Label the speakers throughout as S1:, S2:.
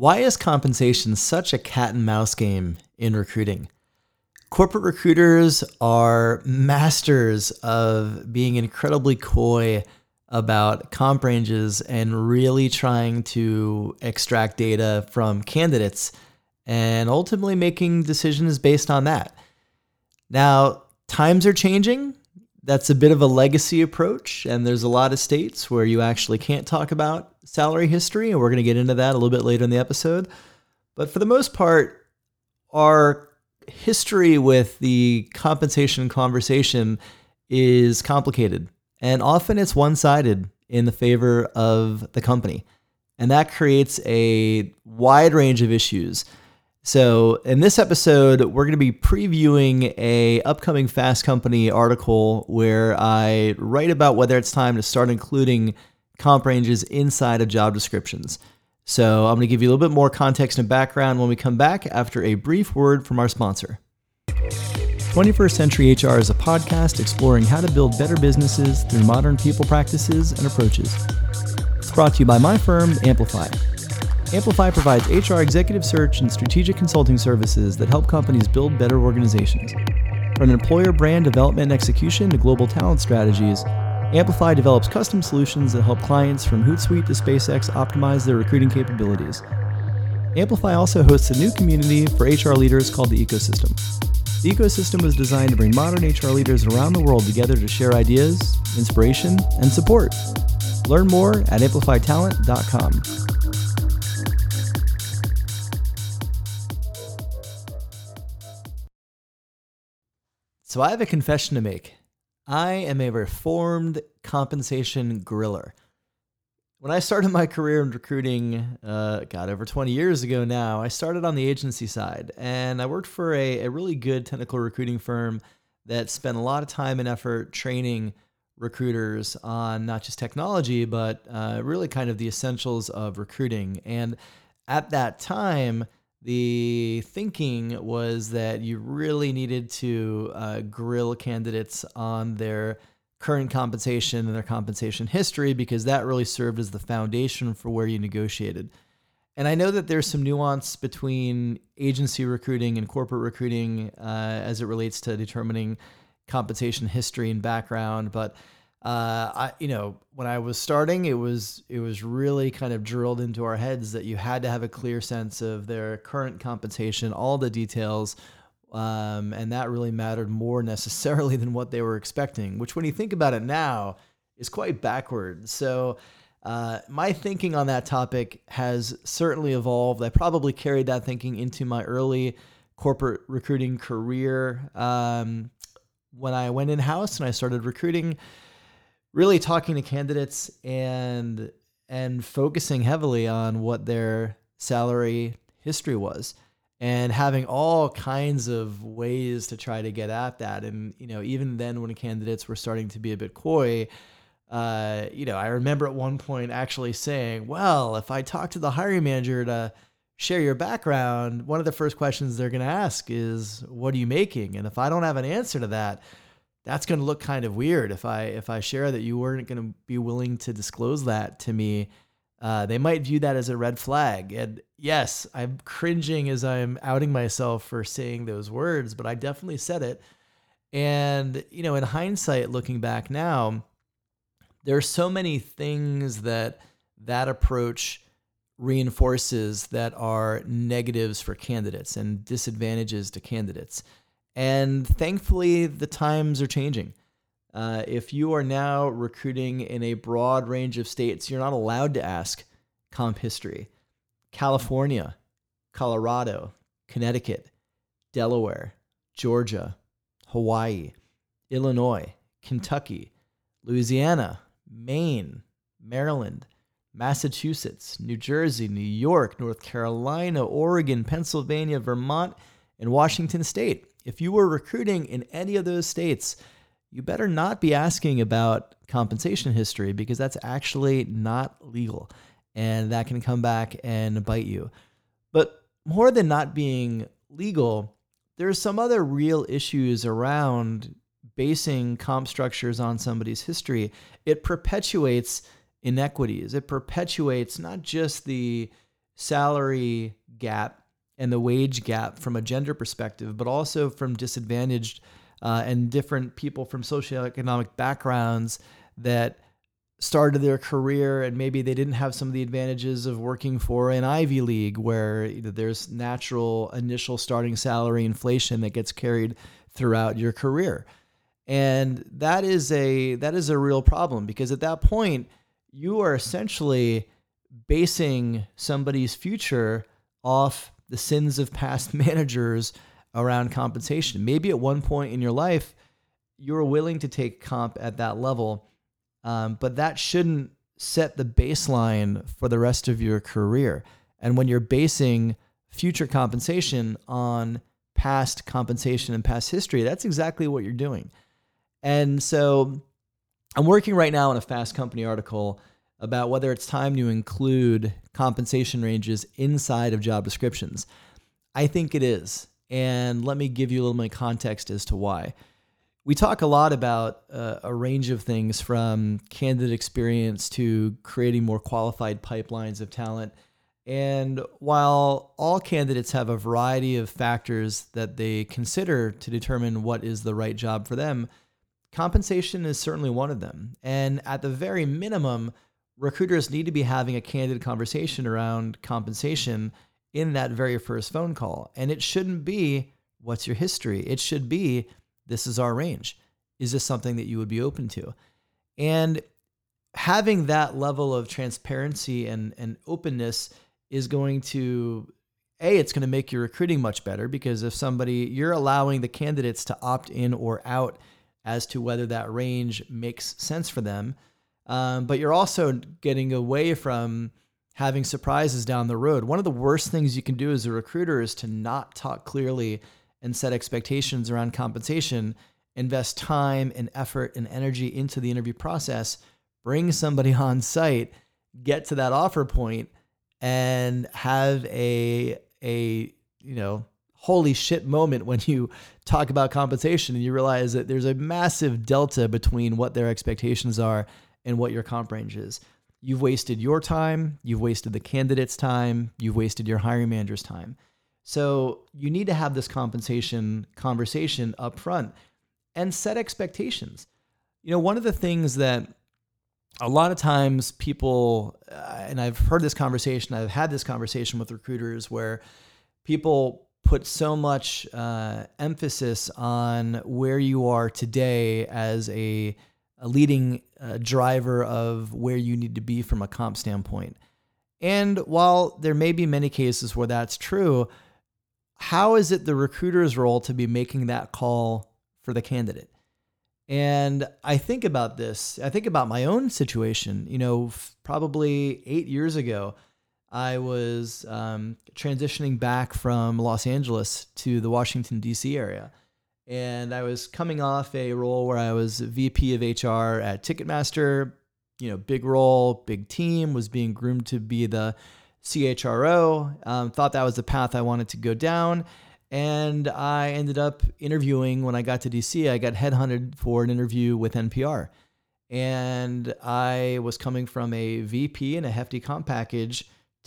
S1: Why is compensation such a cat and mouse game in recruiting? Corporate recruiters are masters of being incredibly coy about comp ranges and really trying to extract data from candidates and ultimately making decisions based on that. Now, times are changing. That's a bit of a legacy approach, and there's a lot of states where you actually can't talk about salary history, and we're going to get into that a little bit later in the episode. But for the most part, our history with the compensation conversation is complicated, and often it's one-sided in the favor of the company. And that creates a wide range of issues. So in this episode, we're going to be previewing a upcoming Fast Company article where I write about whether it's time to start including comp ranges inside of job descriptions. So I'm going to give you a little bit more context and background when we come back after a brief word from our sponsor. 21st Century HR is a podcast exploring how to build better businesses through modern people practices and approaches. It's brought to you by my firm, Amplify. Amplify provides HR executive search and strategic consulting services that help companies build better organizations. From employer brand development and execution to global talent strategies, Amplify develops custom solutions that help clients from Hootsuite to SpaceX optimize their recruiting capabilities. Amplify also hosts a new community for HR leaders called the Ecosystem. The Ecosystem was designed to bring modern HR leaders around the world together to share ideas, inspiration, and support. Learn more at amplifytalent.com. So I have a confession to make. I am a reformed compensation griller. When I started my career in recruiting, over 20 years ago now, I started on the agency side, and I worked for a really good technical recruiting firm that spent a lot of time and effort training recruiters on not just technology, but really kind of the essentials of recruiting. And at that time, the thinking was that you really needed to grill candidates on their current compensation and their compensation history, because that really served as the foundation for where you negotiated. And I know that there's some nuance between agency recruiting and corporate recruiting as it relates to determining compensation history and background, but when I was starting, it was really kind of drilled into our heads that you had to have a clear sense of their current compensation, all the details, and that really mattered more necessarily than what they were expecting, which when you think about it now is quite backward. So my thinking on that topic has certainly evolved. I probably carried that thinking into my early corporate recruiting career when I went in-house and I started recruiting, really talking to candidates and focusing heavily on what their salary history was and having all kinds of ways to try to get at that. And, even then when candidates were starting to be a bit coy, I remember at one point actually saying, well, if I talk to the hiring manager to share your background, one of the first questions they're going to ask is, what are you making? And if I don't have an answer to that, that's going to look kind of weird. If I share that you weren't going to be willing to disclose that to me, they might view that as a red flag. And yes, I'm cringing as I'm outing myself for saying those words, but I definitely said it. And, in hindsight, looking back now, there are so many things that approach reinforces that are negatives for candidates and disadvantages to candidates. And thankfully, the times are changing. If you are now recruiting in a broad range of states, you're not allowed to ask comp history. California, Colorado, Connecticut, Delaware, Georgia, Hawaii, Illinois, Kentucky, Louisiana, Maine, Maryland, Massachusetts, New Jersey, New York, North Carolina, Oregon, Pennsylvania, Vermont, and Washington State. If you were recruiting in any of those states, you better not be asking about compensation history, because that's actually not legal and that can come back and bite you. But more than not being legal, there's some other real issues around basing comp structures on somebody's history. It perpetuates inequities. It perpetuates not just the salary gap and the wage gap from a gender perspective, but also from disadvantaged and different people from socioeconomic backgrounds that started their career and maybe they didn't have some of the advantages of working for an Ivy League where there's natural initial starting salary inflation that gets carried throughout your career. And that is a real problem, because at that point you are essentially basing somebody's future off the sins of past managers around compensation. Maybe at one point in your life you were willing to take comp at that level, but that shouldn't set the baseline for the rest of your career. And when you're basing future compensation on past compensation and past history, that's exactly what you're doing. And so I'm working right now on a Fast Company article about whether it's time to include compensation ranges inside of job descriptions. I think it is. And let me give you a little bit of context as to why. We talk a lot about a range of things, from candidate experience to creating more qualified pipelines of talent. And while all candidates have a variety of factors that they consider to determine what is the right job for them, compensation is certainly one of them. And at the very minimum, recruiters need to be having a candid conversation around compensation in that very first phone call. And it shouldn't be, what's your history? It should be, this is our range. Is this something that you would be open to? And having that level of transparency and openness is going to, it's going to make your recruiting much better, because if you're allowing the candidates to opt in or out as to whether that range makes sense for them. But you're also getting away from having surprises down the road. One of the worst things you can do as a recruiter is to not talk clearly and set expectations around compensation, invest time and effort and energy into the interview process, bring somebody on site, get to that offer point, and have a holy shit moment when you talk about compensation and you realize that there's a massive delta between what their expectations are and what your comp range is. You've wasted your time, you've wasted the candidate's time, you've wasted your hiring manager's time. So you need to have this compensation conversation up front and set expectations. One of the things that a lot of times people, and I've had this conversation with recruiters where people put so much emphasis on where you are today as a leading driver of where you need to be from a comp standpoint. And while there may be many cases where that's true, how is it the recruiter's role to be making that call for the candidate? And I think about this. I think about my own situation. Probably 8 years ago, I was transitioning back from Los Angeles to the Washington, D.C. area. And I was coming off a role where I was VP of HR at Ticketmaster, big role, big team, was being groomed to be the CHRO, thought that was the path I wanted to go down. And I ended up interviewing. When I got to DC, I got headhunted for an interview with NPR. And I was coming from a VP and a hefty comp package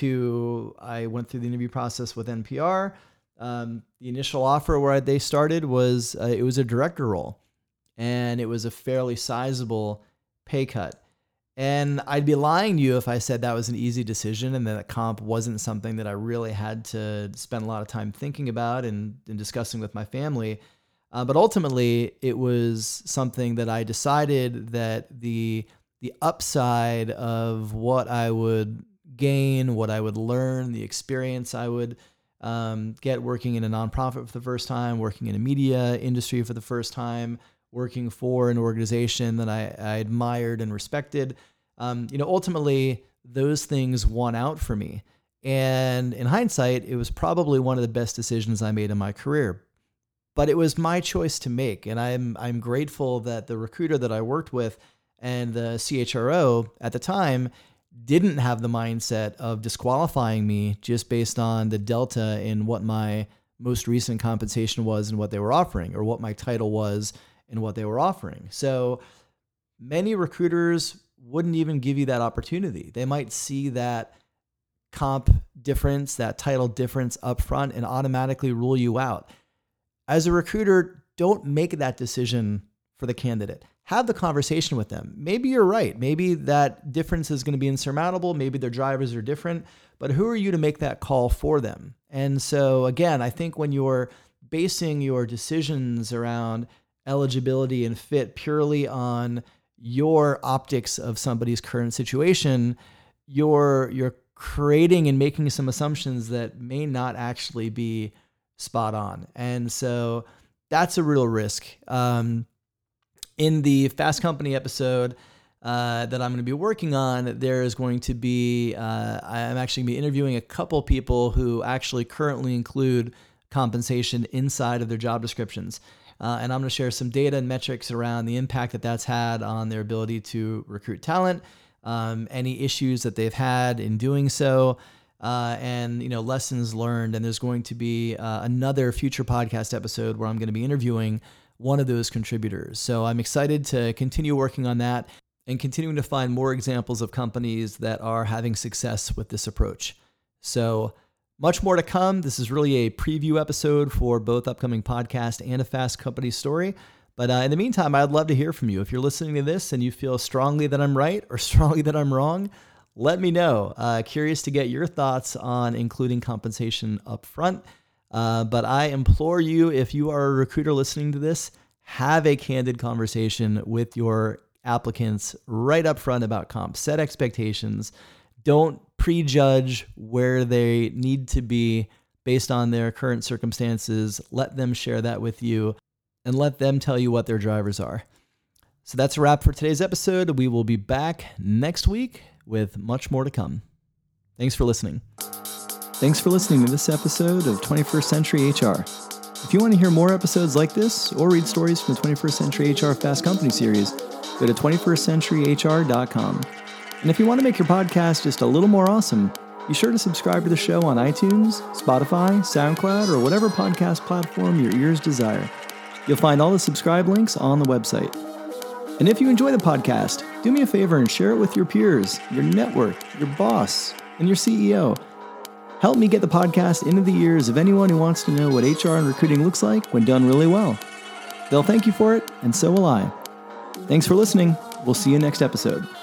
S1: I went through the interview process with NPR. The initial offer where they started was, it was a director role, and it was a fairly sizable pay cut. And I'd be lying to you if I said that was an easy decision and that comp wasn't something that I really had to spend a lot of time thinking about and discussing with my family. But ultimately, it was something that I decided that the upside of what I would gain, what I would learn, the experience I would get working in a nonprofit for the first time, working in a media industry for the first time, working for an organization that I admired and respected. Ultimately, those things won out for me. And in hindsight, it was probably one of the best decisions I made in my career. But it was my choice to make. And I'm grateful that the recruiter that I worked with and the CHRO at the time didn't have the mindset of disqualifying me just based on the delta in what my most recent compensation was and what they were offering, or what my title was and what they were offering. So many recruiters wouldn't even give you that opportunity. They might see that comp difference, that title difference up front and automatically rule you out. As a recruiter, don't make that decision for the candidate. Have the conversation with them. Maybe you're right. Maybe that difference is going to be insurmountable. Maybe their drivers are different, but who are you to make that call for them? And so again, I think when you're basing your decisions around eligibility and fit purely on your optics of somebody's current situation, you're creating and making some assumptions that may not actually be spot on. And so that's a real risk. In the Fast Company episode that I'm going to be working on, there is going to be, I'm actually going to be interviewing a couple people who actually currently include compensation inside of their job descriptions. And I'm going to share some data and metrics around the impact that that's had on their ability to recruit talent, any issues that they've had in doing so, and lessons learned. And there's going to be another future podcast episode where I'm going to be interviewing one of those contributors. So I'm excited to continue working on that and continuing to find more examples of companies that are having success with this approach. So much more to come. This is really a preview episode for both upcoming podcast and a Fast Company story. But in the meantime, I'd love to hear from you. If you're listening to this and you feel strongly that I'm right or strongly that I'm wrong, let me know. Curious to get your thoughts on including compensation up front. But I implore you, if you are a recruiter listening to this, have a candid conversation with your applicants right up front about comp. Set expectations. Don't prejudge where they need to be based on their current circumstances. Let them share that with you and let them tell you what their drivers are. So that's a wrap for today's episode. We will be back next week with much more to come. Thanks for listening. Thanks for listening to this episode of 21st Century HR. If you want to hear more episodes like this or read stories from the 21st Century HR Fast Company series, go to 21stcenturyhr.com. And if you want to make your podcast just a little more awesome, be sure to subscribe to the show on iTunes, Spotify, SoundCloud, or whatever podcast platform your ears desire. You'll find all the subscribe links on the website. And if you enjoy the podcast, do me a favor and share it with your peers, your network, your boss, and your CEO. Help me get the podcast into the ears of anyone who wants to know what HR and recruiting looks like when done really well. They'll thank you for it, and so will I. Thanks for listening. We'll see you next episode.